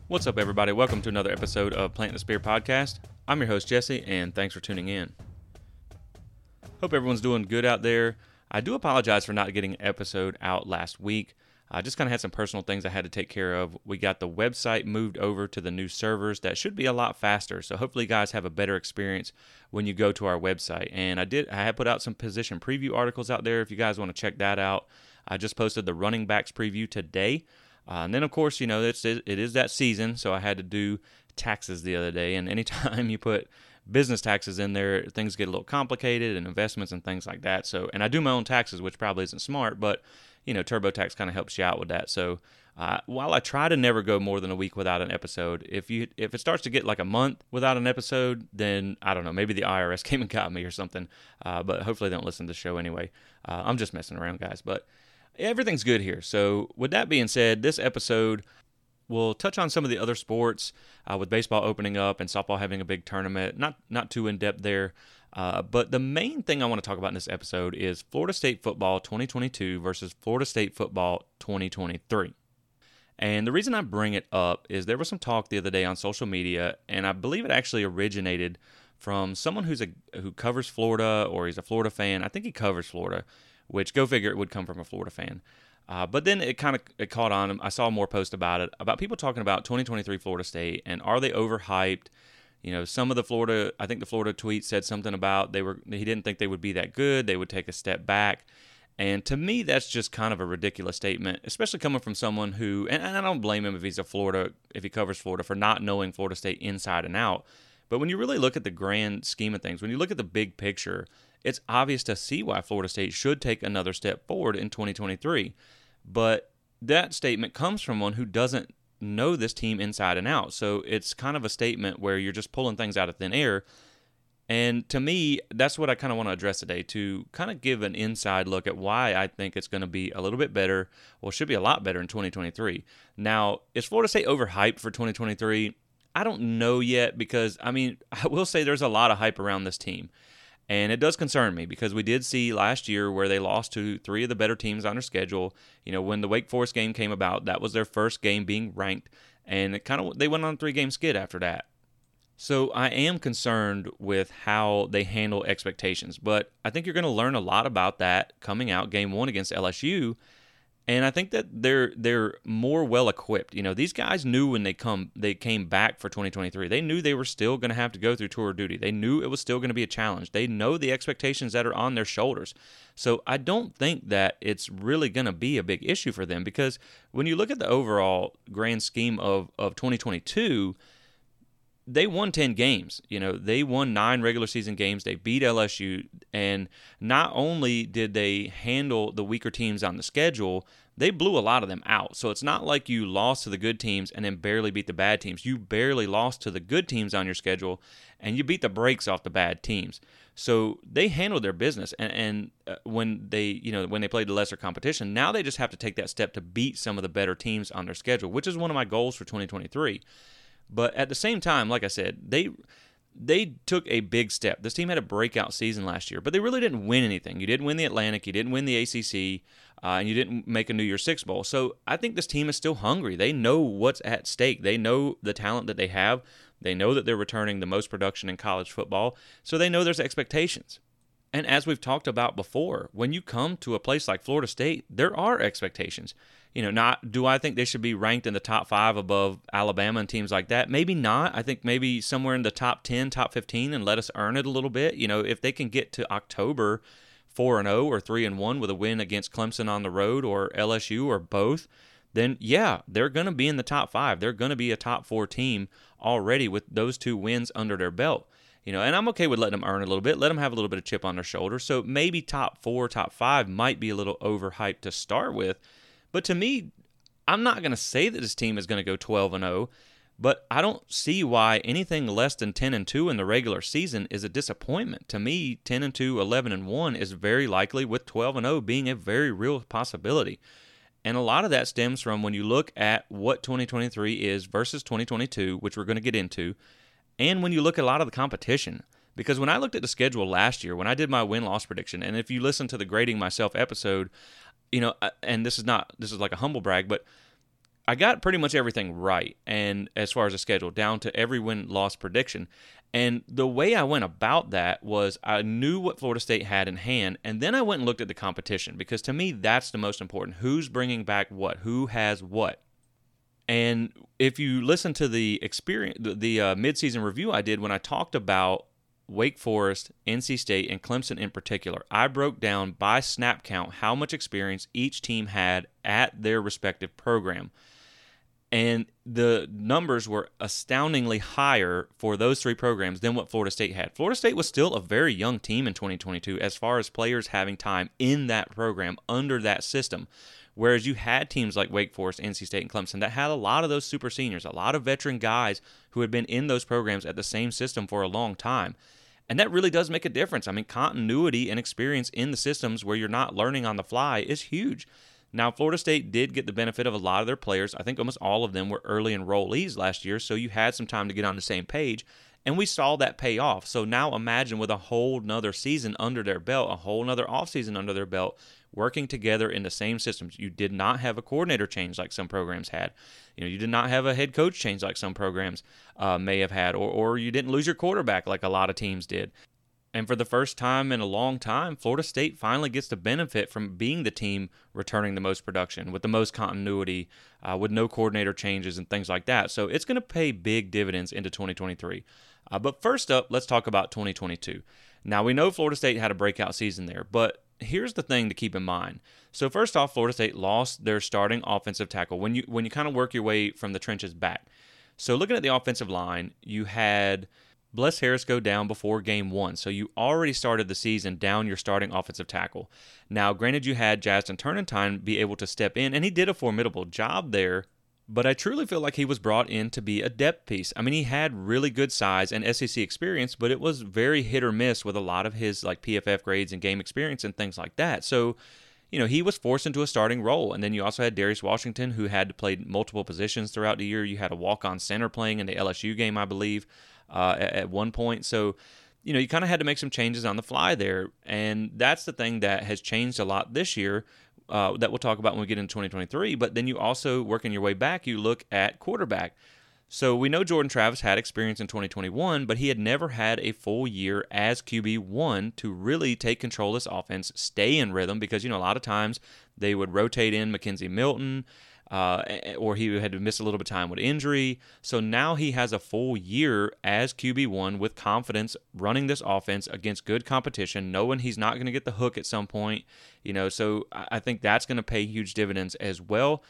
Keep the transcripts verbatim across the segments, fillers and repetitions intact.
What's up, everybody? Welcome to another episode of Plant the Spear Podcast. I'm your host, Jesse, and thanks for tuning in. Hope everyone's doing good out there. I do apologize for not getting an episode out last week. I just kind of had some personal things I had to take care of. We got the website moved over to the new servers. That should be a lot faster, so hopefully you guys have a better experience when you go to our website. And I did, I had put out some position preview articles out there if you guys want to check that out. I just posted the running backs preview today. Uh, and then, of course, you know, it's, it is that season, so I had to do taxes the other day. And anytime you put business taxes in there, things get a little complicated, and investments and things like that. So, and I do my own taxes, which probably isn't smart, but, you know, TurboTax kind of helps you out with that. So uh, while I try to never go more than a week without an episode, if you if it starts to get like a month without an episode, then, I don't know, maybe the I R S came and got me or something. Uh, but hopefully they don't listen to the show anyway. Uh, I'm just messing around, guys. But everything's good here. So with that being said, this episode will touch on some of the other sports, uh, with baseball opening up and softball having a big tournament. Not not too in-depth there. Uh, but the main thing I want to talk about in this episode is Florida State football twenty twenty-two versus Florida State football twenty twenty-three. And the reason I bring it up is there was some talk the other day on social media, and I believe it actually originated from someone who's a who covers Florida, or he's a Florida fan. I think he covers Florida, which, go figure, it would come from a Florida fan. Uh, but then it kind of it caught on. I saw more posts about it, about people talking about twenty twenty-three Florida State, and are they overhyped? You know, some of the Florida, I think the Florida tweet said something about they were he didn't think they would be that good. They would take a step back. And to me, that's just kind of a ridiculous statement, especially coming from someone who, and I don't blame him if he's a Florida, if he covers Florida, for not knowing Florida State inside and out. But when you really look at the grand scheme of things, when you look at the big picture, it's obvious to see why Florida State should take another step forward in twenty twenty-three. But that statement comes from one who doesn't know this team inside and out. So it's kind of a statement where you're just pulling things out of thin air. And to me, that's what I kind of want to address today, to kind of give an inside look at why I think it's going to be a little bit better, well, should be a lot better in twenty twenty-three. Now, is Florida State overhyped for twenty twenty-three? I don't know yet, because, I mean, I will say there's a lot of hype around this team. And it does concern me, because we did see last year where they lost to three of the better teams on their schedule. You know, when the Wake Forest game came about, that was their first game being ranked, and it kind of they went on a three-game skid after that. So I am concerned with how they handle expectations, but I think you're going to learn a lot about that coming out game one against L S U. And I think that they're they're more well equipped. You know, these guys knew when they come they came back for twenty twenty-three. They knew they were still going to have to go through tour duty. They knew it was still going to be a challenge. They know the expectations that are on their shoulders. So I don't think that it's really going to be a big issue for them, because when you look at the overall grand scheme of of twenty twenty-two, they won ten games. You know, they won nine regular season games. They beat L S U, and not only did they handle the weaker teams on the schedule, they blew a lot of them out. So it's not like you lost to the good teams and then barely beat the bad teams. You barely lost to the good teams on your schedule, and you beat the brakes off the bad teams. So they handled their business, and, and uh, when they, you know, when they played the lesser competition, now they just have to take that step to beat some of the better teams on their schedule, which is one of my goals for twenty twenty-three. But at the same time, like I said, they they took a big step. This team had a breakout season last year, but they really didn't win anything. You didn't win the Atlantic, you didn't win the A C C, uh, and you didn't make a New Year's Six Bowl. So I think this team is still hungry. They know what's at stake. They know the talent that they have. They know that they're returning the most production in college football, so they know there's expectations. And as we've talked about before, when you come to a place like Florida State, there are expectations. You know, not do I think they should be ranked in the top five above Alabama and teams like that? Maybe not. I think maybe somewhere in the top ten, top fifteen, and let us earn it a little bit. You know, if they can get to October four and oh or three and one with a win against Clemson on the road or L S U or both, then yeah, they're going to be in the top five. They're going to be a top four team already with those two wins under their belt. You know, and I'm okay with letting them earn a little bit, let them have a little bit of chip on their shoulder. So maybe top four, top five might be a little overhyped to start with. But to me, I'm not going to say that this team is going to go twelve and oh, but I don't see why anything less than ten and two in the regular season is a disappointment. To me, ten and two, eleven and one is very likely, with twelve and oh being a very real possibility. And a lot of that stems from when you look at what twenty twenty-three is versus twenty twenty-two, which we're going to get into. And when you look at a lot of the competition, because when I looked at the schedule last year, when I did my win-loss prediction, and if you listen to the Grading Myself episode, you know, and this is not, this is like a humble brag, but I got pretty much everything right, and as far as the schedule, down to every win-loss prediction. And the way I went about that was I knew what Florida State had in hand, and then I went and looked at the competition, because to me, that's the most important. Who's bringing back what? Who has what? And if you listen to the experience, the, the uh, midseason review I did when I talked about Wake Forest, N C State, and Clemson in particular, I broke down by snap count how much experience each team had at their respective program. And the numbers were astoundingly higher for those three programs than what Florida State had. Florida State was still a very young team in twenty twenty-two as far as players having time in that program under that system. Whereas you had teams like Wake Forest, N C State, and Clemson that had a lot of those super seniors, a lot of veteran guys who had been in those programs at the same system for a long time. And that really does make a difference. I mean, continuity and experience in the systems where you're not learning on the fly is huge. Now, Florida State did get the benefit of a lot of their players. I think almost all of them were early enrollees last year, so you had some time to get on the same page, and we saw that pay off. So now imagine with a whole nother season under their belt, a whole nother offseason under their belt, working together in the same systems. You did not have a coordinator change like some programs had. You know, you did not have a head coach change like some programs uh, may have had, or, or you didn't lose your quarterback like a lot of teams did. And for the first time in a long time, Florida State finally gets to benefit from being the team returning the most production, with the most continuity, uh, with no coordinator changes and things like that. So it's going to pay big dividends into twenty twenty-three. Uh, but first up, let's talk about twenty twenty-two. Now, we know Florida State had a breakout season there, but here's the thing to keep in mind. So first off, Florida State lost their starting offensive tackle when you when you kind of work your way from the trenches back. So looking at the offensive line, you had Bless Harris go down before game one, so you already started the season down your starting offensive tackle. Now, granted, you had Justin Turnentine be able to step in, and he did a formidable job there, but I truly feel like he was brought in to be a depth piece. I mean, he had really good size and S E C experience, but it was very hit or miss with a lot of his like P F F grades and game experience and things like that. So, you know, he was forced into a starting role. And then you also had Darius Washington, who had to play multiple positions throughout the year. You had a walk-on center playing in the L S U game, I believe. Uh, at, at one point. So, you know, you kind of had to make some changes on the fly there. And that's the thing that has changed a lot this year uh, that we'll talk about when we get into twenty twenty-three. But then you also, working your way back, you look at quarterback. So we know Jordan Travis had experience in twenty twenty-one, but he had never had a full year as Q B one to really take control of this offense, stay in rhythm, because, you know, a lot of times they would rotate in Mackenzie Milton, Uh, or he had to miss a little bit of time with injury. So now he has a full year as Q B one with confidence running this offense against good competition, knowing he's not going to get the hook at some point. You know, so I think that's going to pay huge dividends as well.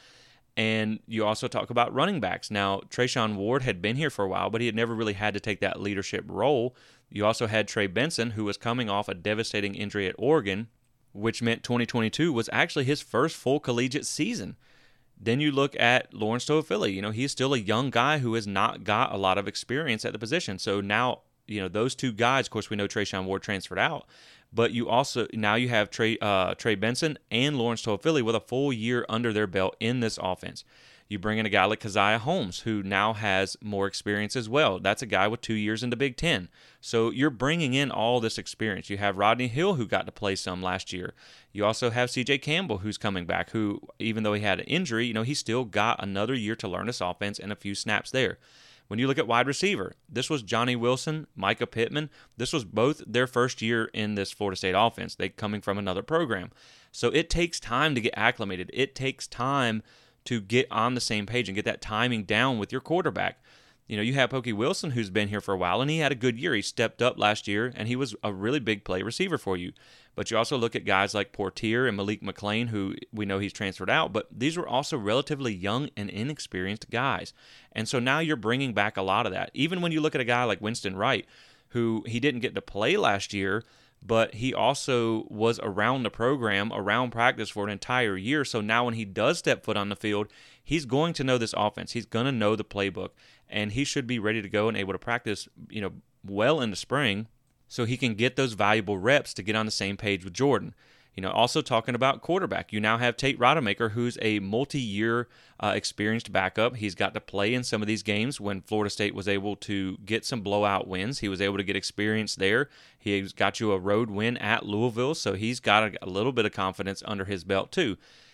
And you also talk about running backs. Now, Trayshawn Ward had been here for a while, but he had never really had to take that leadership role. You also had Trey Benson, who was coming off a devastating injury at Oregon, which meant twenty twenty-two was actually his first full collegiate season. Then you look at Lawrence Toafili. You know, he's still a young guy who has not got a lot of experience at the position. So now, you know, those two guys, of course, we know Trayshawn Ward transferred out, but you also, now you have Trey, uh, Trey Benson and Lawrence Toafili with a full year under their belt in this offense. You bring in a guy like Keziah Holmes, who now has more experience as well. That's a guy with two years in the Big Ten. So you're bringing in all this experience. You have Rodney Hill, who got to play some last year. You also have C J Campbell, who's coming back, who, even though he had an injury, you know, he still got another year to learn this offense and a few snaps there. When you look at wide receiver, this was Johnny Wilson, Micah Pittman. This was both their first year in this Florida State offense. They coming from another program. So it takes time to get acclimated. It takes time to get on the same page and get that timing down with your quarterback. You know, you have Pokey Wilson, who's been here for a while, and he had a good year. He stepped up last year, and he was a really big play receiver for you. But you also look at guys like Portier and Malik McLean, who we know he's transferred out, but these were also relatively young and inexperienced guys. And so now you're bringing back a lot of that. Even when you look at a guy like Winston Wright, who he didn't get to play last year, but he also was around the program, around practice for an entire year. So now when he does step foot on the field, he's going to know this offense. He's going to know the playbook, and he should be ready to go and able to practice, you know, well in the spring, so he can get those valuable reps to get on the same page with Jordan. You know, also talking about quarterback, you now have Tate Rodemaker, who's a multi-year uh, experienced backup. He's got to play in some of these games when Florida State was able to get some blowout wins. He was able to get experience there. He's got you a road win at Louisville, so he's got a, a little bit of confidence under his belt too.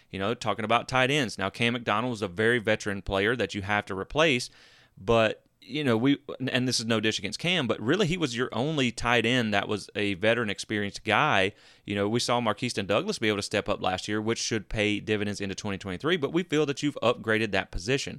You know, talking about tight ends. Now, Cam McDonald is a very veteran player that you have to replace, but you know, we and this is no dish against Cam, but really he was your only tight end that was a veteran, experienced guy. You know, we saw Marqueston Douglas be able to step up last year, which should pay dividends into twenty twenty-three, but we feel that you've upgraded that position.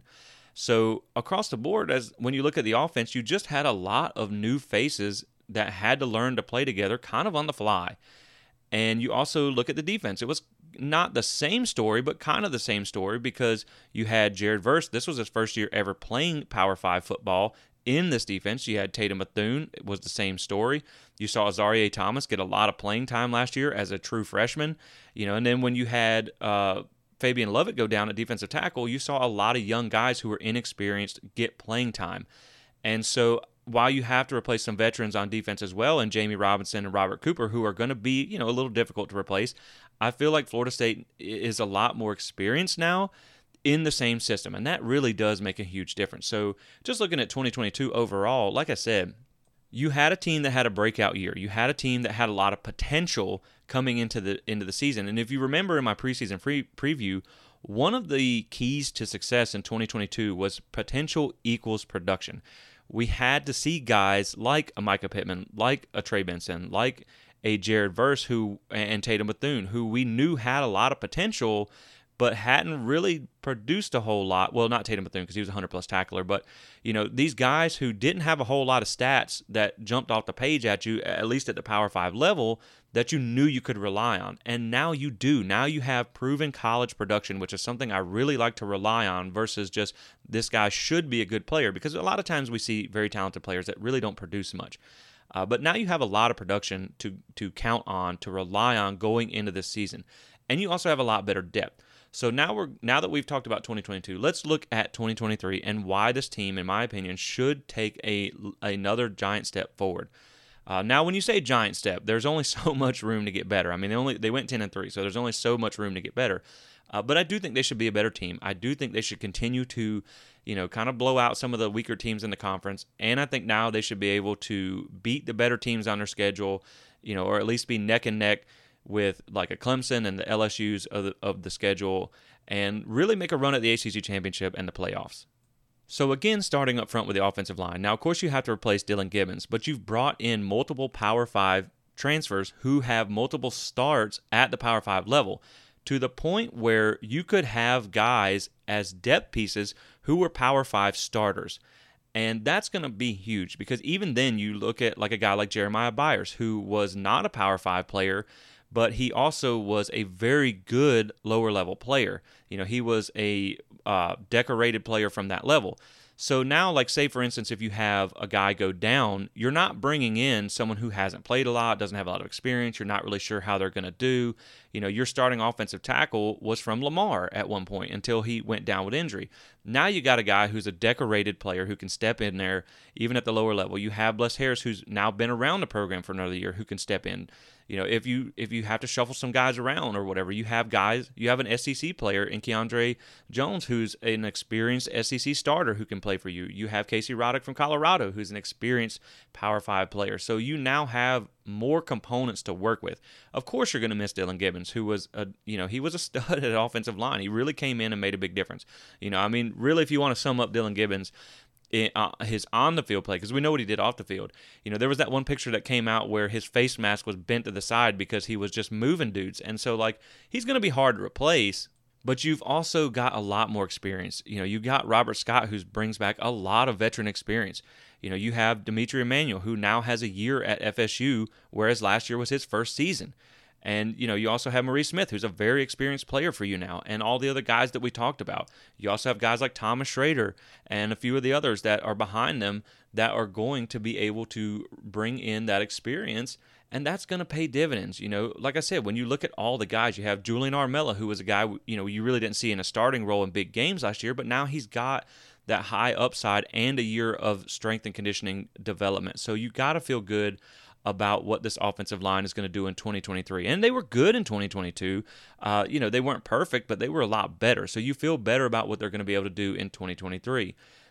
So across the board, as when you look at the offense, you just had a lot of new faces that had to learn to play together kind of on the fly. And you also look at the defense. It was not the same story, but kind of the same story because you had Jared Verse. This was his first year ever playing Power five football in this defense. You had Tatum Bethune. It was the same story. You saw Azareye'h Thomas get a lot of playing time last year as a true freshman. You know, and then when you had uh, Fabian Lovett go down at defensive tackle, you saw a lot of young guys who were inexperienced get playing time. And so while you have to replace some veterans on defense as well, and Jamie Robinson and Robert Cooper, who are going to be, you know, a little difficult to replace, I feel like Florida State is a lot more experienced now in the same system, and that really does make a huge difference. So just looking at twenty twenty-two overall, like I said, you had a team that had a breakout year. You had a team that had a lot of potential coming into the into the season. And if you remember in my preseason free preview, one of the keys to success in twenty twenty-two was potential equals production. We had to see guys like a Micah Pittman, like a Trey Benson, like a Jared Verse who and Tatum Bethune, who we knew had a lot of potential, but hadn't really produced a whole lot. Well, not Tatum Bethune because he was a one hundred plus tackler, but you know these guys who didn't have a whole lot of stats that jumped off the page at you, at least at the Power Five level, that you knew you could rely on. And now you do. Now you have proven college production, which is something I really like to rely on versus just this guy should be a good player, because a lot of times we see very talented players that really don't produce much. Uh, but now you have a lot of production to to count on, to rely on going into this season. And you also have a lot better depth. So now we're now that we've talked about twenty twenty-two, let's look at twenty twenty-three and why this team, in my opinion, should take a another giant step forward. Uh, now, when you say giant step, there's only so much room to get better. I mean, they only they went ten and three, so there's only so much room to get better. Uh, but I do think they should be a better team. I do think they should continue to, you know, kind of blow out some of the weaker teams in the conference. And I think now they should be able to beat the better teams on their schedule, you know, or at least be neck and neck with like a Clemson and the L S Us of the, of the schedule, and really make a run at the A C C championship and the playoffs. So again, starting up front with the offensive line. Now, of course, you have to replace Dylan Gibbons, but you've brought in multiple Power Five transfers who have multiple starts at the Power Five level, to the point where you could have guys as depth pieces who were Power Five starters. And that's going to be huge, because even then you look at like a guy like Jeremiah Byers, who was not a Power Five player, but he also was a very good lower level player. You know, he was a uh, decorated player from that level. So now, like say for instance, if you have a guy go down, you're not bringing in someone who hasn't played a lot, doesn't have a lot of experience. You're not really sure how they're going to do. You know, your starting offensive tackle was from Lamar at one point until he went down with injury. Now you got a guy who's a decorated player who can step in there even at the lower level. You have Bless Harris, who's now been around the program for another year, who can step in. You know, if you if you have to shuffle some guys around or whatever, you have guys, you have an S E C player in Keandre Jones, who's an experienced S E C starter who can play for you. You have Casey Roddick from Colorado, who's an experienced Power Five player. So you now have more components to work with. Of course, you're going to miss Dylan Gibbons, who was a you know he was a stud at offensive line. He really came in and made a big difference. You know, I mean, really, if you want to sum up Dylan Gibbons, In, uh, his on-the-field play, because we know what he did off the field. You know, there was that one picture that came out where his face mask was bent to the side because he was just moving dudes. And so, like, he's going to be hard to replace, but you've also got a lot more experience. You know, you got Robert Scott, who brings back a lot of veteran experience. You know, you have Dimitri Emmanuel, who now has a year at F S U, whereas last year was his first season. And, you know, you also have Maurice Smith, who's a very experienced player for you now, and all the other guys that we talked about. You also have guys like Thomas Schrader and a few of the others that are behind them that are going to be able to bring in that experience, and that's going to pay dividends. You know, like I said, when you look at all the guys, you have Julian Armella, who was a guy, you know, you really didn't see in a starting role in big games last year, but now he's got that high upside and a year of strength and conditioning development. So you got to feel good about what this offensive line is going to do in twenty twenty-three. And they were good in twenty twenty-two. Uh, you know, they weren't perfect, but they were a lot better. So you feel better about what they're going to be able to do in twenty twenty-three.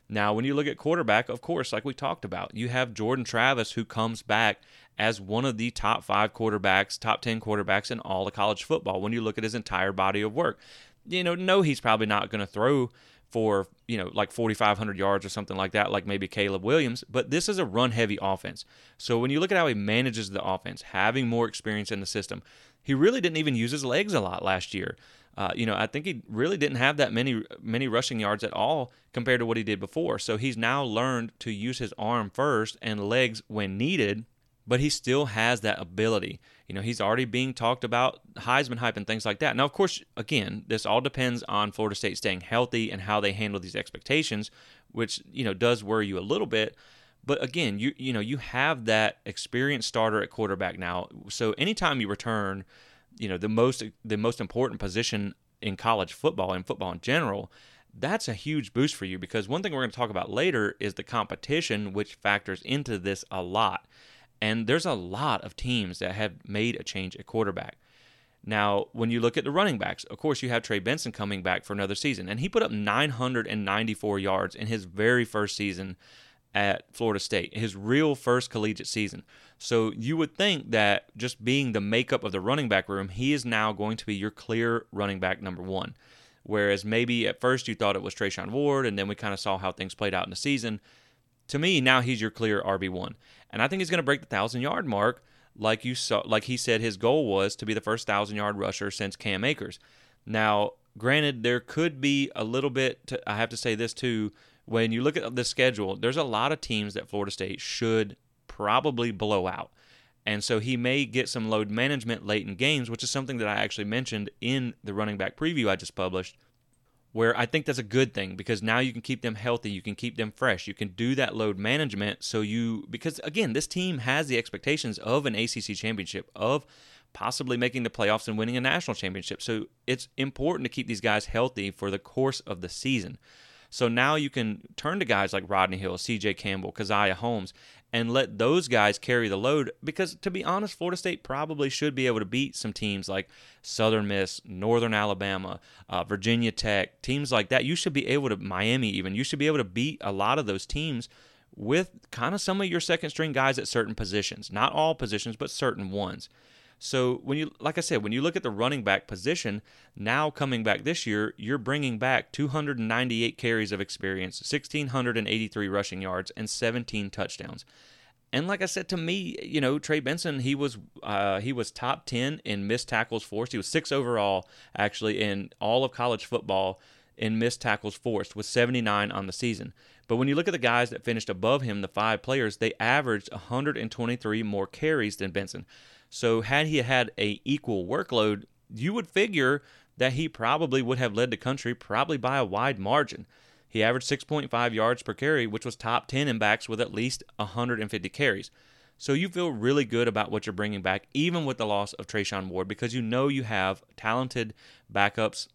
Now, when you look at quarterback, of course, like we talked about, you have Jordan Travis, who comes back as one of the top five quarterbacks, top ten quarterbacks in all of college football when you look at his entire body of work. You know, no, he's probably not going to throw for, you know, like forty-five hundred yards or something like that, like maybe Caleb Williams, but this is a run-heavy offense. So when you look at how he manages the offense, having more experience in the system, he really didn't even use his legs a lot last year. Uh, you know, I think he really didn't have that many many rushing yards at all compared to what he did before. So he's now learned to use his arm first and legs when needed, but he still has that ability. You know, he's already being talked about Heisman hype and things like that. Now, of course, again, this all depends on Florida State staying healthy and how they handle these expectations, which, you know, does worry you a little bit. But again, you you know, you have that experienced starter at quarterback now. So anytime you return, you know, the most the most important position in college football and football in general, that's a huge boost for you, because one thing we're going to talk about later is the competition, which factors into this a lot. And there's a lot of teams that have made a change at quarterback. Now, when you look at the running backs, of course, you have Trey Benson coming back for another season, and he put up nine hundred ninety-four yards in his very first season at Florida State, his real first collegiate season. So you would think that just being the makeup of the running back room, he is now going to be your clear running back number one. Whereas maybe at first you thought it was Treshaun Ward, and then we kind of saw how things played out in the season. To me, now he's your clear R B one. And I think he's going to break the one thousand-yard mark, like you saw, like he said his goal was to be the first one thousand-yard rusher since Cam Akers. Now, granted, there could be a little bit, to, I have to say this too, when you look at the schedule, there's a lot of teams that Florida State should probably blow out. And so he may get some load management late in games, which is something that I actually mentioned in the running back preview I just published, where I think that's a good thing, because now you can keep them healthy, you can keep them fresh, you can do that load management. So you, because again, this team has the expectations of an A C C championship, of possibly making the playoffs and winning a national championship. So it's important to keep these guys healthy for the course of the season. So now you can turn to guys like Rodney Hill, C J Campbell, Keziah Holmes, and let those guys carry the load, because to be honest, Florida State probably should be able to beat some teams like Southern Miss, Northern Alabama, uh, Virginia Tech, teams like that. You should be able to, Miami even, you should be able to beat a lot of those teams with kind of some of your second string guys at certain positions. Not all positions, but certain ones. So when you, like I said, when you look at the running back position, now coming back this year, you're bringing back two hundred ninety-eight carries of experience, one thousand six hundred eighty-three rushing yards, and seventeen touchdowns. And like I said, to me, you know, Trey Benson, he was uh, he was top ten in missed tackles forced. He was six overall, actually, in all of college football in missed tackles forced, with seventy-nine on the season. But when you look at the guys that finished above him, the five players, they averaged one hundred twenty-three more carries than Benson. So had he had a equal workload, you would figure that he probably would have led the country probably by a wide margin. He averaged six point five yards per carry, which was top ten in backs with at least one hundred fifty carries. So you feel really good about what you're bringing back, even with the loss of Treshaun Ward, because you know you have talented backups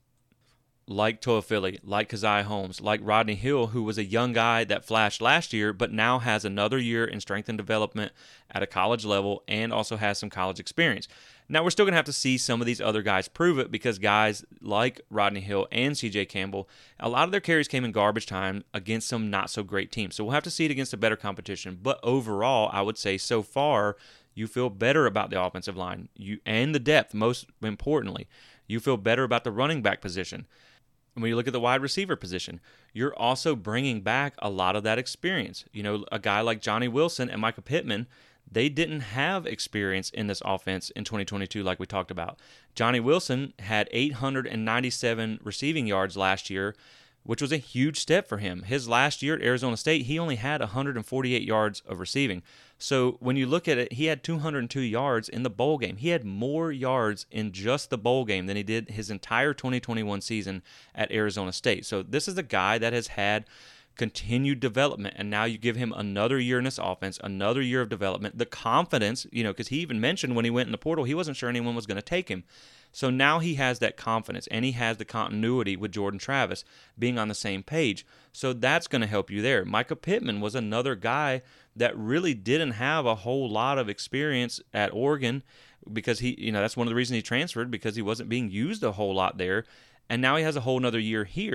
like Toafili, like Keziah Holmes, like Rodney Hill, who was a young guy that flashed last year, but now has another year in strength and development at a college level and also has some college experience. Now, we're still going to have to see some of these other guys prove it, because guys like Rodney Hill and C J Campbell, a lot of their carries came in garbage time against some not-so-great teams. So we'll have to see it against a better competition. But overall, I would say so far, you feel better about the offensive line you and the depth, most importantly. You feel better about the running back position. When you look at the wide receiver position, you're also bringing back a lot of that experience. You know, a guy like Johnny Wilson and Micah Pittman, they didn't have experience in this offense in twenty twenty-two like we talked about. Johnny Wilson had eight hundred ninety-seven receiving yards last year, which was a huge step for him. His last year at Arizona State, he only had one hundred forty-eight yards of receiving. So when you look at it, he had two hundred two yards in the bowl game. He had more yards in just the bowl game than he did his entire twenty twenty-one season at Arizona State. So this is a guy that has had continued development, and now you give him another year in this offense, another year of development, the confidence, you know, because he even mentioned when he went in the portal, he wasn't sure anyone was going to take him. So now he has that confidence, and he has the continuity with Jordan Travis being on the same page. So that's going to help you there. Micah Pittman was another guy that really didn't have a whole lot of experience at Oregon, because he, you know, that's one of the reasons he transferred, because he wasn't being used a whole lot there. And now he has a whole nother year here.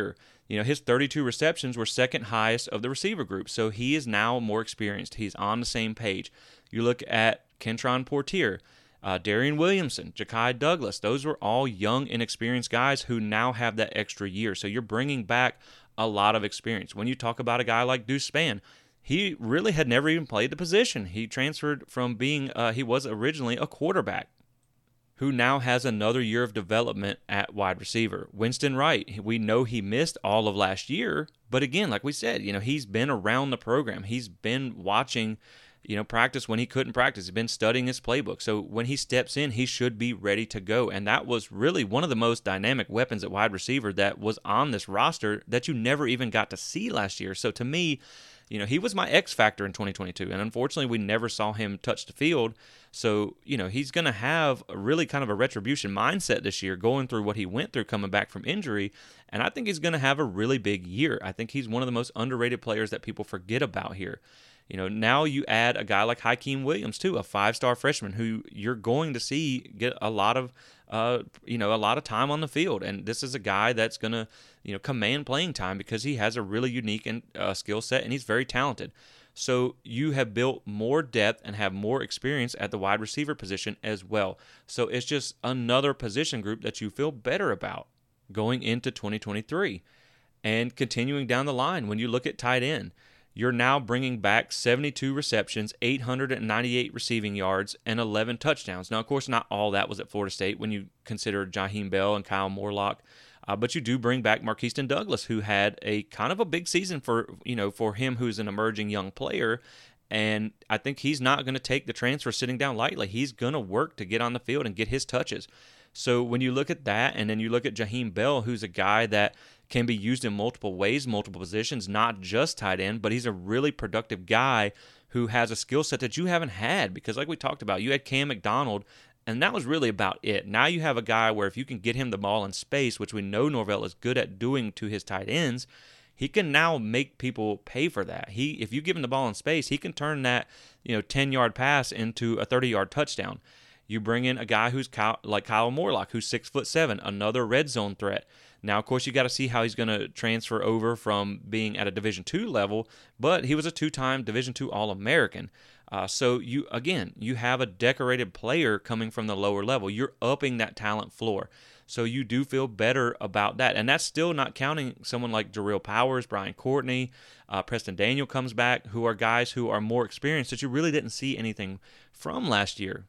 You know, his thirty-two receptions were second highest of the receiver group, so he is now more experienced. He's on the same page. You look at Kentron Portier, uh, Darian Williamson, Ja'Kai Douglas. Those were all young, inexperienced guys who now have that extra year. So you're bringing back a lot of experience. When you talk about a guy like Deuce Spann, he really had never even played the position. He transferred from being, uh, he was originally a quarterback, who now has another year of development at wide receiver. Winston Wright, we know he missed all of last year, but again, like we said, you know, he's been around the program. He's been watching, you know, practice when he couldn't practice. He's been studying his playbook. So when he steps in, he should be ready to go. And that was really one of the most dynamic weapons at wide receiver that was on this roster that you never even got to see last year. So to me, you know, he was my X factor in twenty twenty-two, and unfortunately we never saw him touch the field. So, you know, he's going to have a really kind of a retribution mindset this year going through what he went through coming back from injury, and I think he's going to have a really big year. I think he's one of the most underrated players that people forget about here. You know, now you add a guy like Hakeem Williams, too, a five-star freshman who you're going to see get a lot of, uh, you know, a lot of time on the field. And this is a guy that's going to, you know, command playing time because he has a really unique and uh, skill set, and he's very talented. So you have built more depth and have more experience at the wide receiver position as well. So it's just another position group that you feel better about going into twenty twenty-three. And continuing down the line, when you look at tight end, you're now bringing back seventy-two receptions, eight hundred ninety-eight receiving yards, and eleven touchdowns. Now, of course, not all that was at Florida State when you consider Jaheim Bell and Kyle Morlock, uh, but you do bring back Marqueston Douglas, who had a kind of a big season for you know for him, who's an emerging young player. And I think he's not going to take the transfer sitting down lightly. He's going to work to get on the field and get his touches. So when you look at that, and then you look at Jaheim Bell, who's a guy that can be used in multiple ways, multiple positions, not just tight end, but he's a really productive guy who has a skill set that you haven't had. Because like we talked about, you had Cam McDonald, and that was really about it. Now you have a guy where if you can get him the ball in space, which we know Norvell is good at doing to his tight ends, he can now make people pay for that. He, if you give him the ball in space, he can turn that, you know, ten-yard pass into a thirty-yard touchdown. You bring in a guy who's Kyle, like Kyle Morlock, who's six foot seven, another red zone threat. Now, of course, you got to see how he's going to transfer over from being at a Division two level, but he was a two-time Division two All-American. Uh, so you again, you have a decorated player coming from the lower level. You're upping that talent floor. So you do feel better about that. And that's still not counting someone like Jarrell Powers, Brian Courtney, uh, Preston Daniel comes back, who are guys who are more experienced that you really didn't see anything from last year.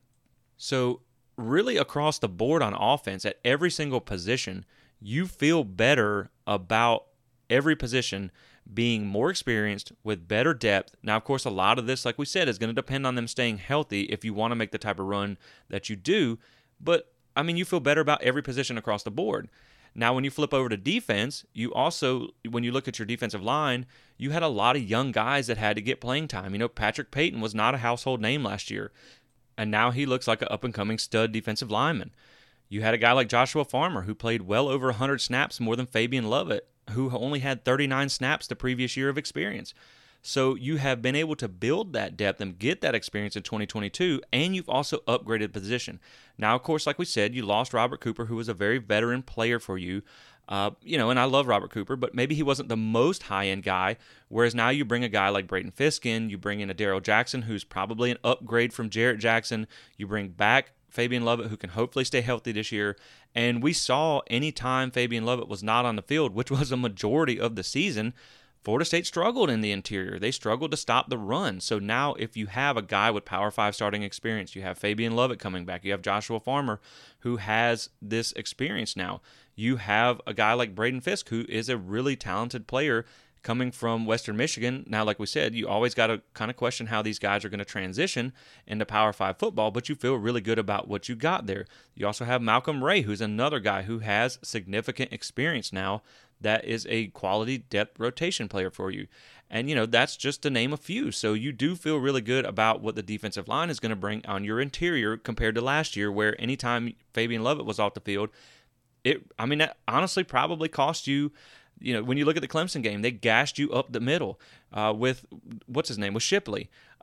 So really across the board on offense, at every single position, you feel better about every position being more experienced with better depth. Now, of course, a lot of this, like we said, is going to depend on them staying healthy if you want to make the type of run that you do. But, I mean, you feel better about every position across the board. Now, when you flip over to defense, you also, when you look at your defensive line, you had a lot of young guys that had to get playing time. You know, Patrick Payton was not a household name last year, and now he looks like an up-and-coming stud defensive lineman. You had a guy like Joshua Farmer who played well over one hundred snaps more than Fabian Lovett, who only had thirty-nine snaps the previous year of experience. So you have been able to build that depth and get that experience in twenty twenty-two, and you've also upgraded the position. Now, of course, like we said, you lost Robert Cooper, who was a very veteran player for you. Uh, you know, and I love Robert Cooper, but maybe he wasn't the most high-end guy, whereas now you bring a guy like Braden Fisk in, you bring in a Darrell Jackson, who's probably an upgrade from Jarrett Jackson, you bring back Fabian Lovett, who can hopefully stay healthy this year. And we saw anytime Fabian Lovett was not on the field, which was a majority of the season, Florida State struggled in the interior. They struggled to stop the run. So now if you have a guy with Power five starting experience, you have Fabian Lovett coming back, you have Joshua Farmer, who has this experience now. You have a guy like Braden Fisk, who is a really talented player coming from Western Michigan. Now, like we said, you always got to kind of question how these guys are going to transition into Power five football, but you feel really good about what you got there. You also have Malcolm Ray, who's another guy who has significant experience now that is a quality depth rotation player for you. And, you know, that's just to name a few. So you do feel really good about what the defensive line is going to bring on your interior compared to last year, where anytime Fabian Lovett was off the field, it, I mean, that honestly probably cost you. You know, when you look at the Clemson game, they gashed you up the middle uh, with, what's his name, with Shipley.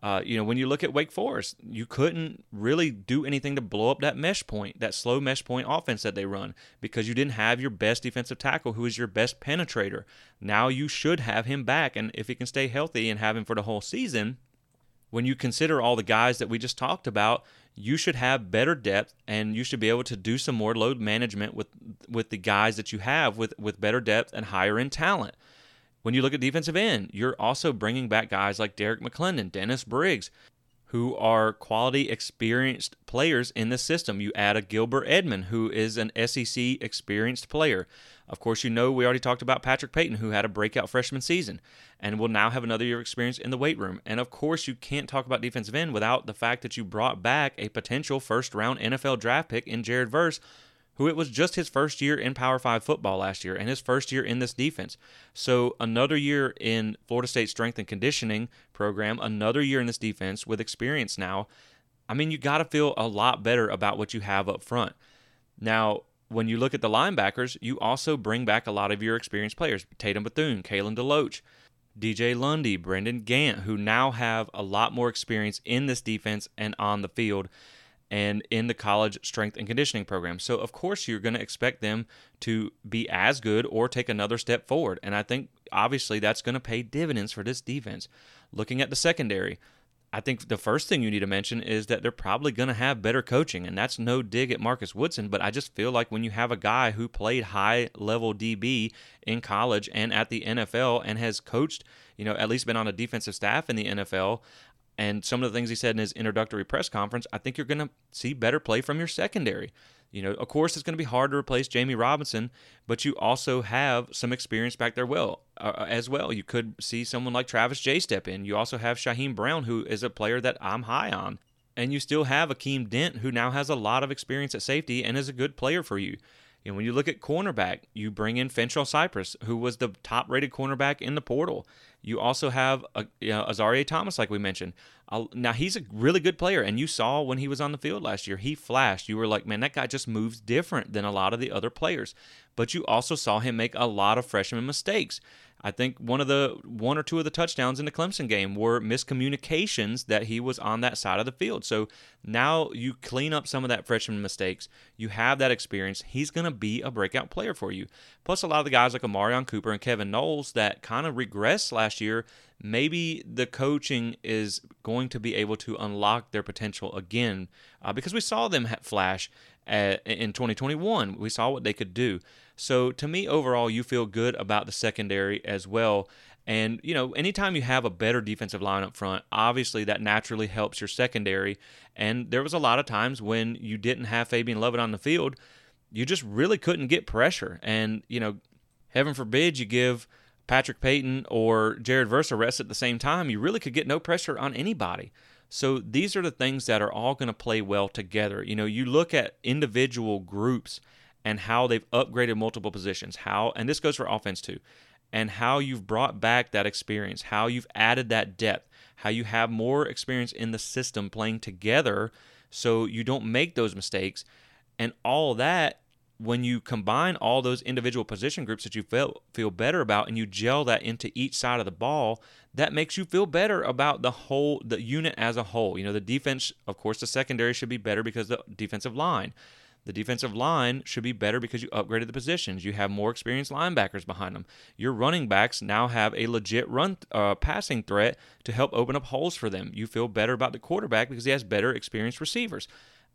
Uh, you know, when you look at Wake Forest, you couldn't really do anything to blow up that mesh point, that slow mesh point offense that they run, because you didn't have your best defensive tackle, who is your best penetrator. Now you should have him back, and if he can stay healthy and have him for the whole season, when you consider all the guys that we just talked about, you should have better depth, and you should be able to do some more load management with with the guys that you have with, with better depth and higher end talent. When you look at defensive end, you're also bringing back guys like Derek McClendon, Dennis Briggs, who are quality, experienced players in the system. You add a Gilbert Edmond, who is an S E C experienced player. Of course, you know we already talked about Patrick Payton, who had a breakout freshman season and will now have another year of experience in the weight room. And of course, you can't talk about defensive end without the fact that you brought back a potential first-round N F L draft pick in Jared Verse, who it was just his first year in Power five football last year and his first year in this defense. So another year in Florida State strength and conditioning program, another year in this defense with experience now. I mean, you got to feel a lot better about what you have up front. Now, when you look at the linebackers, you also bring back a lot of your experienced players. Tatum Bethune, Kalen DeLoach, D J Lundy, Brendan Gant, who now have a lot more experience in this defense and on the field and in the college strength and conditioning program. So, of course, you're going to expect them to be as good or take another step forward. And I think, obviously, that's going to pay dividends for this defense. Looking at the secondary, I think the first thing you need to mention is that they're probably going to have better coaching, and that's no dig at Marcus Woodson, but I just feel like when you have a guy who played high-level D B in college and at the N F L and has coached, you know, at least been on a defensive staff in the N F L, and some of the things he said in his introductory press conference, I think you're going to see better play from your secondary. You know, of course, it's going to be hard to replace Jamie Robinson, but you also have some experience back there well uh, as well. You could see someone like Travis Jay step in. You also have Shaheem Brown, who is a player that I'm high on. And you still have Akeem Dent, who now has a lot of experience at safety and is a good player for you. And when you look at cornerback, you bring in Fentrell Cypress, who was the top-rated cornerback in the portal. You also have a, you know, Azareye'h Thomas, like we mentioned. I'll, now, he's a really good player, and you saw when he was on the field last year, he flashed. You were like, man, that guy just moves different than a lot of the other players. But you also saw him make a lot of freshman mistakes. I think one of the one or two of the touchdowns in the Clemson game were miscommunications that he was on that side of the field. So now you clean up some of that freshman mistakes. You have that experience. He's going to be a breakout player for you. Plus, a lot of the guys like Amarion Cooper and Kevin Knowles that kind of regressed last year, maybe the coaching is going to be able to unlock their potential again uh, because we saw them flash at, in twenty twenty-one. We saw what they could do. So to me, overall, you feel good about the secondary as well. And, you know, anytime you have a better defensive line up front, obviously that naturally helps your secondary. And there was a lot of times when you didn't have Fabian Lovett on the field, you just really couldn't get pressure. And, you know, heaven forbid you give Patrick Payton or Jared Verse a rest at the same time, you really could get no pressure on anybody. So these are the things that are all going to play well together. You know, you look at individual groups and how they've upgraded multiple positions, how, and this goes for offense too, and how you've brought back that experience, how you've added that depth, how you have more experience in the system playing together so you don't make those mistakes. And all that, when you combine all those individual position groups that you feel, feel better about and you gel that into each side of the ball, that makes you feel better about the whole, the unit as a whole. You know, the defense, of course, the secondary should be better because of the defensive line. The defensive line should be better because you upgraded the positions. You have more experienced linebackers behind them. Your running backs now have a legit run uh, passing threat to help open up holes for them. You feel better about the quarterback because he has better experienced receivers.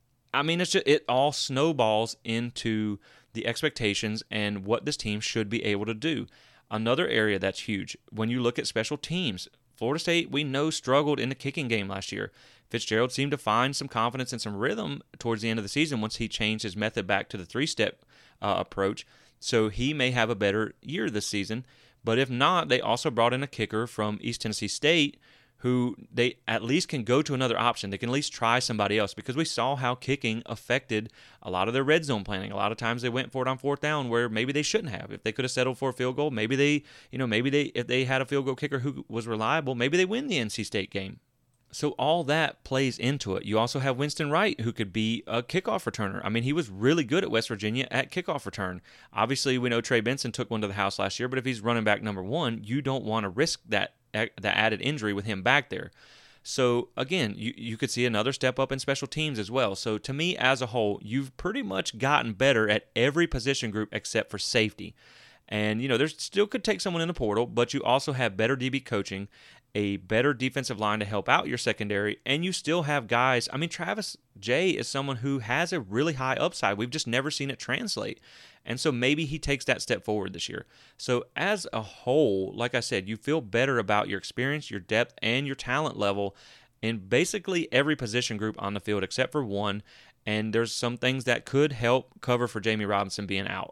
I mean, it's just, it all snowballs into the expectations and what this team should be able to do. Another area that's huge, when you look at special teams, Florida State, we know, struggled in the kicking game last year. Fitzgerald seemed to find some confidence and some rhythm towards the end of the season once he changed his method back to the three-step uh, approach. So he may have a better year this season. But if not, they also brought in a kicker from East Tennessee State who they at least can go to another option. They can at least try somebody else because we saw how kicking affected a lot of their red zone planning. A lot of times they went for it on fourth down where maybe they shouldn't have. If they could have settled for a field goal, maybe they, you know, maybe they, if they had a field goal kicker who was reliable, maybe they win the N C State game. So all that plays into it. You also have Winston Wright, who could be a kickoff returner. I mean, he was really good at West Virginia at kickoff return. Obviously, we know Trey Benson took one to the house last year, but if he's running back number one, you don't want to risk that, that added injury with him back there. So, again, you, you could see another step up in special teams as well. So, to me, as a whole, you've pretty much gotten better at every position group except for safety. And, you know, there still could take someone in the portal, but you also have better D B coaching, a better defensive line to help out your secondary, and you still have guys. I mean, Travis Jay is someone who has a really high upside. We've just never seen it translate. And so maybe he takes that step forward this year. So as a whole, like I said, you feel better about your experience, your depth, and your talent level in basically every position group on the field except for one. And there's some things that could help cover for Jamie Robinson being out.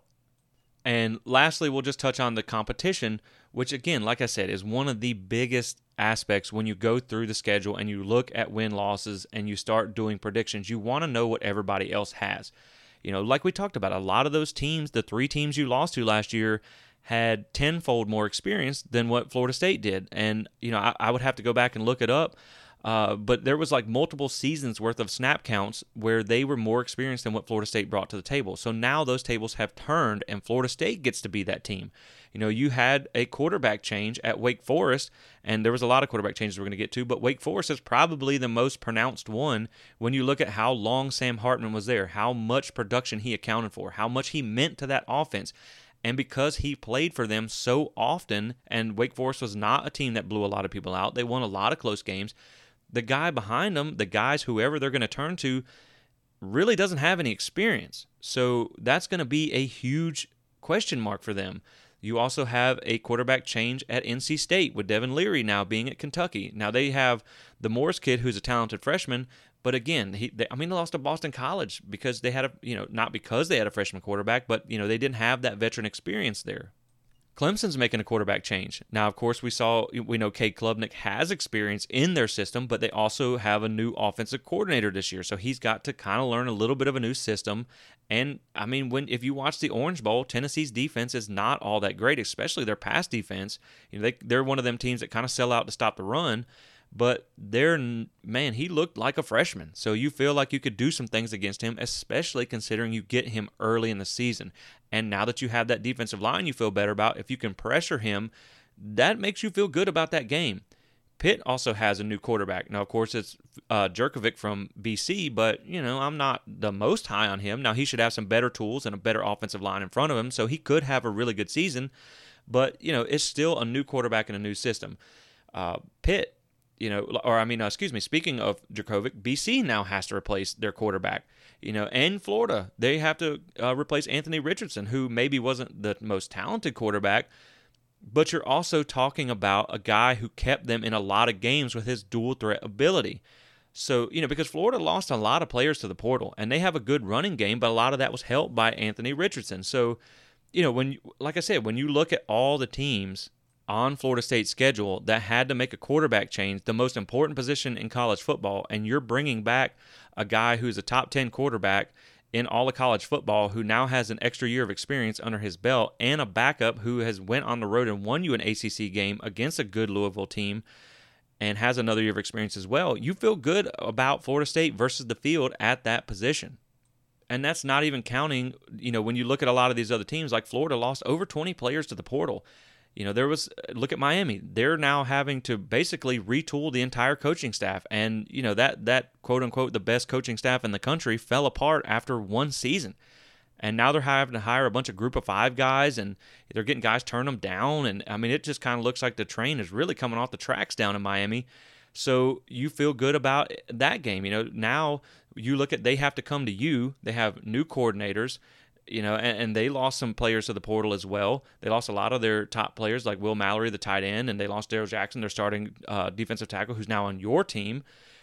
And lastly, we'll just touch on the competition, which again, like I said, is one of the biggest aspects when you go through the schedule and you look at win-losses and you start doing predictions. You want to know what everybody else has. You know, like we talked about, a lot of those teams, the three teams you lost to last year, had tenfold more experience than what Florida State did. And, you know, I, I would have to go back and look it up. Uh, but there was like multiple seasons worth of snap counts where they were more experienced than what Florida State brought to the table. So now those tables have turned and Florida State gets to be that team. You know, you had a quarterback change at Wake Forest, and there was a lot of quarterback changes we're going to get to, but Wake Forest is probably the most pronounced one when you look at how long Sam Hartman was there, how much production he accounted for, how much he meant to that offense. And because he played for them so often, and Wake Forest was not a team that blew a lot of people out, they won a lot of close games, the guy behind them, the guys, whoever they're going to turn to, really doesn't have any experience. So that's going to be a huge question mark for them. You also have a quarterback change at N C State with Devin Leary now being at Kentucky. Now they have the Morris kid who's a talented freshman, but again, he, they, I mean, they lost to Boston College because they had a, you know, not because they had a freshman quarterback, but, you know, they didn't have that veteran experience there. Clemson's making a quarterback change. Now, of course, we saw, we know Cade Klubnik has experience in their system, but they also have a new offensive coordinator this year. So he's got to kind of learn a little bit of a new system. And, I mean, when if you watch the Orange Bowl, Tennessee's defense is not all that great, especially their pass defense. You know, they, they're one of them teams that kind of sell out to stop the run. But they're, man, he looked like a freshman. So you feel like you could do some things against him, especially considering you get him early in the season. And now that you have that defensive line you feel better about, if you can pressure him, that makes you feel good about that game. Pitt also has a new quarterback. Now, of course, it's uh, Jurkovec from B C, but, you know, I'm not the most high on him. Now, he should have some better tools and a better offensive line in front of him, so he could have a really good season. But, you know, it's still a new quarterback and a new system. Uh, Pitt, you know, or I mean, uh, excuse me, speaking of Jurkovec, B C now has to replace their quarterback, you know, and Florida, they have to uh, replace Anthony Richardson, who maybe wasn't the most talented quarterback, but you're also talking about a guy who kept them in a lot of games with his dual threat ability. So, you know, because Florida lost a lot of players to the portal, and they have a good running game, but a lot of that was helped by Anthony Richardson. So, you know, when, like I said, when you look at all the teams on Florida State's schedule that had to make a quarterback change, the most important position in college football, and you're bringing back a guy who's a top ten quarterback in all of college football who now has an extra year of experience under his belt and a backup who has went on the road and won you an A C C game against a good Louisville team and has another year of experience as well, you feel good about Florida State versus the field at that position. And that's not even counting, you know, when you look at a lot of these other teams, like Florida lost over twenty players to the portal. You know, there was, look at Miami. They're now having to basically retool the entire coaching staff. And, you know, that, that quote unquote, the best coaching staff in the country fell apart after one season. And now they're having to hire a bunch of group of five guys, and they're getting guys turn them down. And, I mean, it just kind of looks like the train is really coming off the tracks down in Miami. So you feel good about that game. You know, now you look at, they have to come to you. They have new coordinators. You know, and, and they lost some players to the portal as well. They lost a lot of their top players like Will Mallory, the tight end, and they lost Darryl Jackson, their starting uh, defensive tackle, who's now on your team.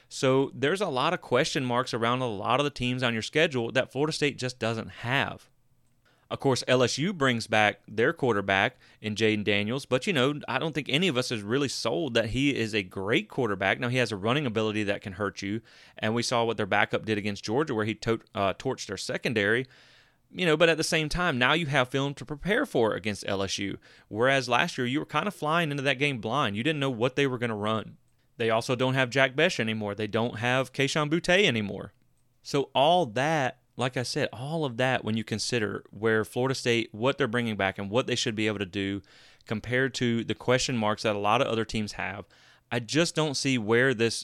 So there's a lot of question marks around a lot of the teams on your schedule that Florida State just doesn't have. Of course, L S U brings back their quarterback in Jaden Daniels, but, you know, I don't think any of us is really sold that he is a great quarterback. Now, he has a running ability that can hurt you, and we saw what their backup did against Georgia where he to- uh, torched their secondary. You know, but at the same time, now you have film to prepare for against L S U, whereas last year you were kind of flying into that game blind. You didn't know what they were going to run. They also don't have Jack Besh anymore. They don't have Kayshon Boutte anymore. So all that, like I said, all of that when you consider where Florida State, what they're bringing back and what they should be able to do compared to the question marks that a lot of other teams have, I just don't see where this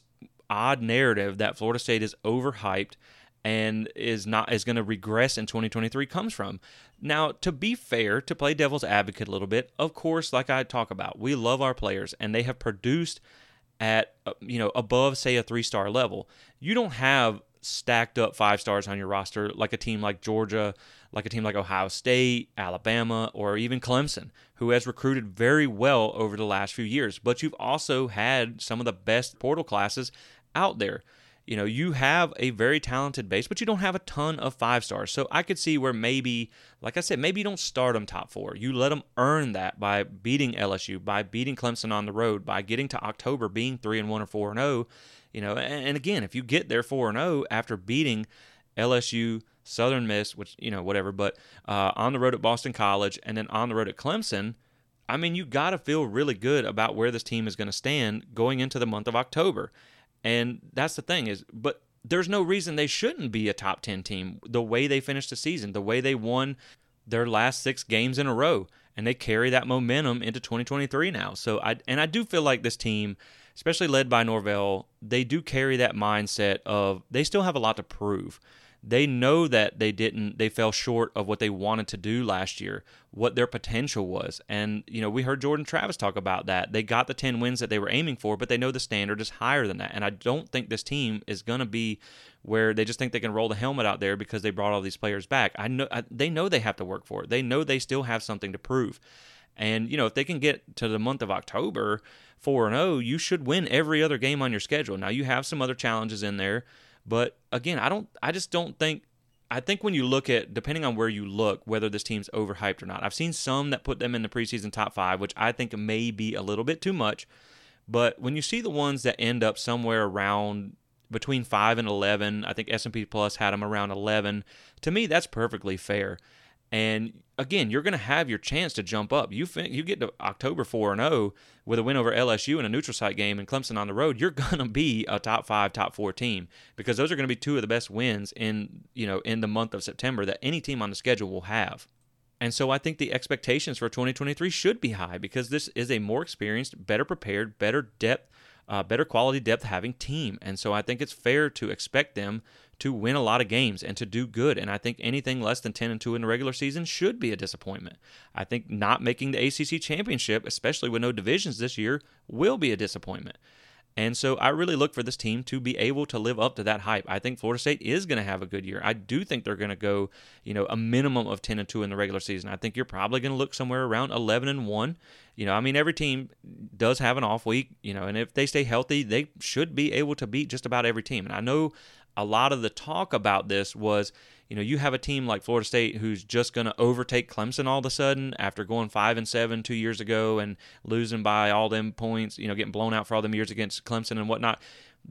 odd narrative that Florida State is overhyped and is not is going to regress in twenty twenty-three comes from. Now, to be fair, to play devil's advocate a little bit, of course, like I talk about, we love our players, and they have produced at, you know, above, say, a three-star level. You don't have stacked up five stars on your roster like a team like Georgia, like a team like Ohio State, Alabama, or even Clemson, who has recruited very well over the last few years. But you've also had some of the best portal classes out there. You know, you have a very talented base, but you don't have a ton of five stars. So I could see where maybe, like I said, maybe you don't start them top four. You let them earn that by beating L S U, by beating Clemson on the road, by getting to October being three and one or four and zero. You know, and, and again, if you get there four and zero after beating L S U, Southern Miss, which, you know, whatever, but uh, on the road at Boston College and then on the road at Clemson, I mean, you got to feel really good about where this team is going to stand going into the month of October. And that's the thing is, but there's no reason they shouldn't be a top ten team the way they finished the season, the way they won their last six games in a row, and they carry that momentum into twenty twenty-three now. So I and I do feel like this team, especially led by Norvell, they do carry that mindset of they still have a lot to prove. They know that they didn't, they fell short of what they wanted to do last year, what their potential was. And, you know, we heard Jordan Travis talk about that. They got the ten wins that they were aiming for, but they know the standard is higher than that. And I don't think this team is going to be where they just think they can roll the helmet out there because they brought all these players back. I know I, they know they have to work for it. They know they still have something to prove. And, you know, if they can get to the month of October four and oh, you should win every other game on your schedule. Now, you have some other challenges in there. But again, I don't. I just don't think. I think when you look at, depending on where you look, whether this team's overhyped or not. I've seen some that put them in the preseason top five, which I think may be a little bit too much. But when you see the ones that end up somewhere around between five and eleven, I think S and P Plus had them around eleven. To me, that's perfectly fair. And again, you're going to have your chance to jump up. You fin- you get to October four and oh with a win over L S U in a neutral site game and Clemson on the road, you're going to be a top five, top four team because those are going to be two of the best wins in, you know, in the month of September that any team on the schedule will have. And so I think the expectations for twenty twenty-three should be high because this is a more experienced, better prepared, better depth, uh, better quality depth having team. And so I think it's fair to expect them to win a lot of games and to do good. And I think anything less than ten and two in the regular season should be a disappointment. I think not making the A C C championship, especially with no divisions this year, will be a disappointment. And so I really look for this team to be able to live up to that hype. I think Florida State is going to have a good year. I do think they're going to go, you know, a minimum of ten and two in the regular season. I think you're probably going to look somewhere around eleven and one. You know, I mean, every team does have an off week, you know, and if they stay healthy, they should be able to beat just about every team. And I know a lot of the talk about this was, you know, you have a team like Florida State who's just going to overtake Clemson all of a sudden after going five and seven two years ago and losing by all them points, you know, getting blown out for all them years against Clemson and whatnot.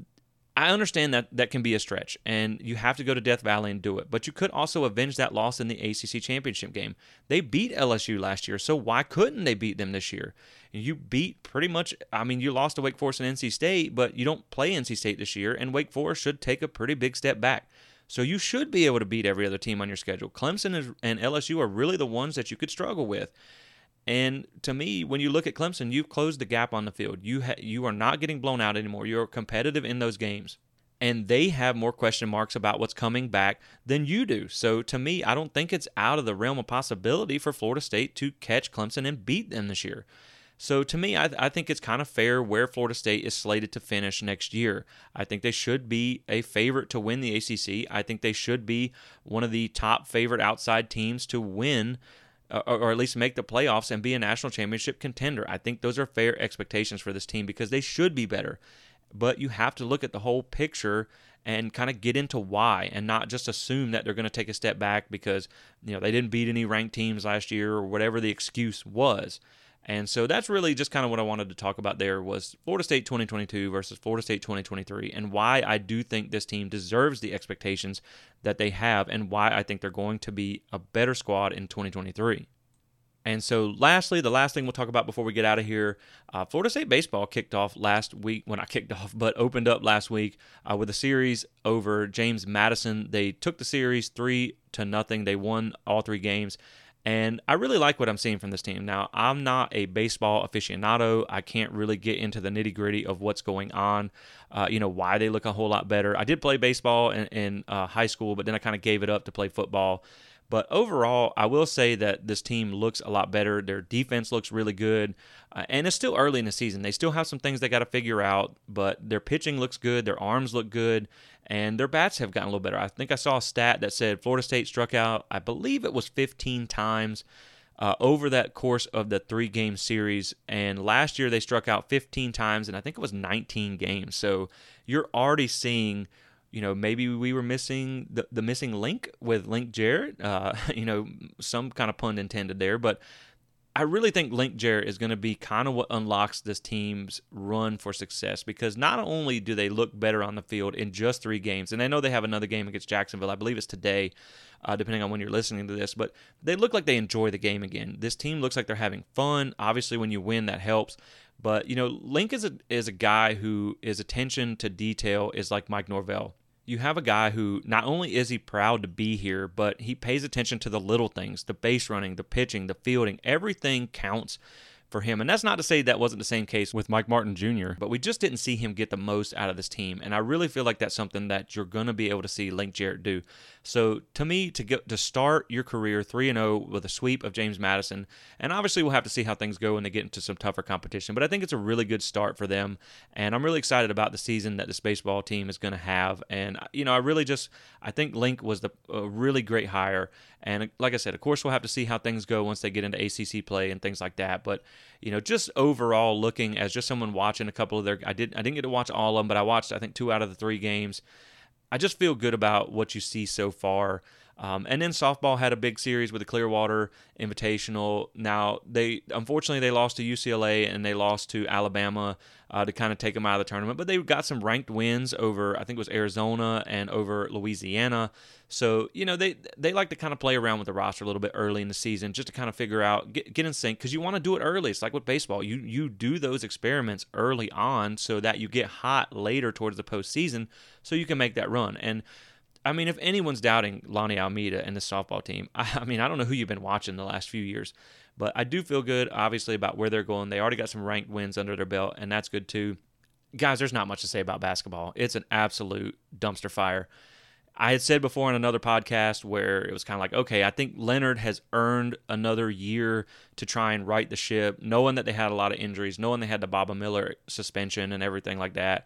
I understand that that can be a stretch, and you have to go to Death Valley and do it. But you could also avenge that loss in the A C C championship game. They beat L S U last year, so why couldn't they beat them this year? You beat pretty much, I mean, you lost to Wake Forest and N C State, but you don't play N C State this year, and Wake Forest should take a pretty big step back. So you should be able to beat every other team on your schedule. Clemson and L S U are really the ones that you could struggle with. And to me, when you look at Clemson, you've closed the gap on the field. You ha- you are not getting blown out anymore. You're competitive in those games. And they have more question marks about what's coming back than you do. So to me, I don't think it's out of the realm of possibility for Florida State to catch Clemson and beat them this year. So to me, I, I think it's kind of fair where Florida State is slated to finish next year. I think they should be a favorite to win the A C C. I think they should be one of the top favorite outside teams to win uh, or at least make the playoffs and be a national championship contender. I think those are fair expectations for this team because they should be better. But you have to look at the whole picture and kind of get into why and not just assume that they're going to take a step back because, you know, they didn't beat any ranked teams last year or whatever the excuse was. And so that's really just kind of what I wanted to talk about there was Florida State twenty twenty-two versus Florida State twenty twenty-three and why I do think this team deserves the expectations that they have and why I think they're going to be a better squad in twenty twenty-three. And so lastly, the last thing we'll talk about before we get out of here, uh, Florida State baseball kicked off last week, well not kicked off, but opened up last week uh, with a series over James Madison. They took the series three to nothing. They won all three games. And I really like what I'm seeing from this team. Now, I'm not a baseball aficionado. I can't really get into the nitty-gritty of what's going on, uh, you know, why they look a whole lot better. I did play baseball in, in uh, high school, but then I kind of gave it up to play football. But overall, I will say that this team looks a lot better. Their defense looks really good. Uh, and it's still early in the season. They still have some things they got to figure out, but their pitching looks good. Their arms look good. And their bats have gotten a little better. I think I saw a stat that said Florida State struck out, I believe it was fifteen times uh, over that course of the three-game series. And last year they struck out fifteen times, and I think it was nineteen games. So you're already seeing, you know, maybe we were missing the, the missing link with Link Jarrett. Uh, you know, some kind of pun intended there. But I really think Link Jarrett is going to be kind of what unlocks this team's run for success, because not only do they look better on the field in just three games, and I know they have another game against Jacksonville, I believe it's today, uh, depending on when you're listening to this, but they look like they enjoy the game again. This team looks like they're having fun. Obviously, when you win, that helps. But, you know, Link is a, is a guy who his attention to detail is like Mike Norvell. You have a guy who not only is he proud to be here, but he pays attention to the little things, the base running, the pitching, the fielding. Everything counts for him. And that's not to say that wasn't the same case with Mike Martin Junior, but we just didn't see him get the most out of this team. And I really feel like that's something that you're going to be able to see Link Jarrett do. So to me, to get to start your career three and oh with a sweep of James Madison, and obviously we'll have to see how things go when they get into some tougher competition, but I think it's a really good start for them. And I'm really excited about the season that this baseball team is going to have. And, you know, I really just, I think Link was the, a really great hire. And like I said, of course, we'll have to see how things go once they get into A C C play and things like that. But, you know, just overall looking as just someone watching a couple of their, I did I didn't get to watch all of them, but I watched, I think, two out of the three games. I just feel good about what you see so far. Um, and then softball had a big series with the Clearwater Invitational. Now, they unfortunately they lost to U C L A and they lost to Alabama uh, to kind of take them out of the tournament. But they got some ranked wins over, I think it was Arizona and over Louisiana. So, you know, they they like to kind of play around with the roster a little bit early in the season just to kind of figure out, get, get in sync, because you want to do it early. It's like with baseball. You, you do those experiments early on so that you get hot later towards the postseason so you can make that run. And I mean, if anyone's doubting Lonnie Almeida and the softball team, I, I mean, I don't know who you've been watching the last few years, but I do feel good, obviously, about where they're going. They already got some ranked wins under their belt, and that's good too. Guys, there's not much to say about basketball. It's an absolute dumpster fire. I had said before in another podcast where it was kind of like, okay, I think Leonard has earned another year to try and right the ship, knowing that they had a lot of injuries, knowing they had the Baba Miller suspension and everything like that.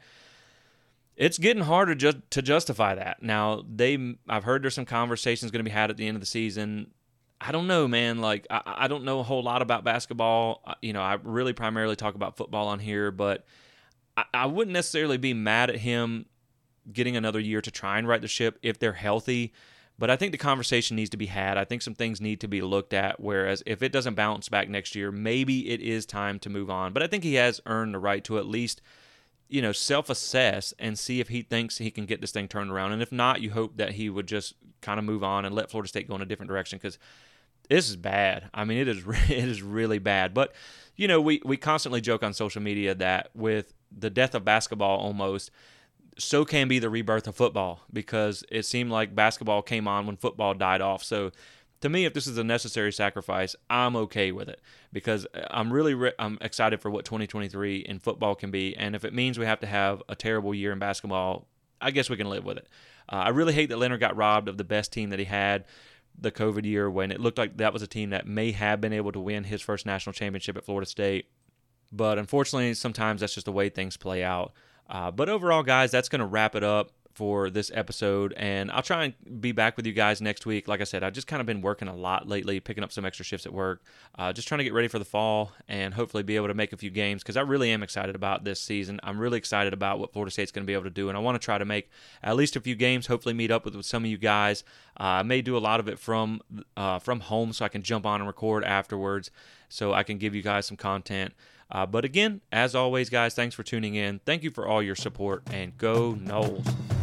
It's getting harder just to justify that. Now, they, I've heard there's some conversations going to be had at the end of the season. I don't know, man. Like, I, I don't know a whole lot about basketball. You know, I really primarily talk about football on here, but I, I wouldn't necessarily be mad at him getting another year to try and right the ship if they're healthy. But I think the conversation needs to be had. I think some things need to be looked at, whereas if it doesn't bounce back next year, maybe it is time to move on. But I think he has earned the right to at least, you know, self-assess and see if he thinks he can get this thing turned around. And if not, you hope that he would just kind of move on and let Florida State go in a different direction, because this is bad. I mean, it is it is really bad. But, you know, we, we constantly joke on social media that with the death of basketball almost, so can be the rebirth of football, because it seemed like basketball came on when football died off. So to me, if this is a necessary sacrifice, I'm okay with it, because I'm really re- I'm excited for what twenty twenty-three in football can be. And if it means we have to have a terrible year in basketball, I guess we can live with it. Uh, I really hate that Leonard got robbed of the best team that he had the COVID year, when it looked like that was a team that may have been able to win his first national championship at Florida State. But unfortunately, sometimes that's just the way things play out. Uh, but overall, guys, that's going to wrap it up for this episode, and I'll try and be back with you guys next week. Like I said, I've just kind of been working a lot lately, picking up some extra shifts at work, uh, just trying to get ready for the fall and hopefully be able to make a few games, because I really am excited about this season. I'm really excited about what Florida State's going to be able to do, and I want to try to make at least a few games, hopefully meet up with, with some of you guys. Uh, I may do a lot of it from uh, from home so I can jump on and record afterwards so I can give you guys some content. Uh, but again, as always, guys, thanks for tuning in. Thank you for all your support, and go Noles.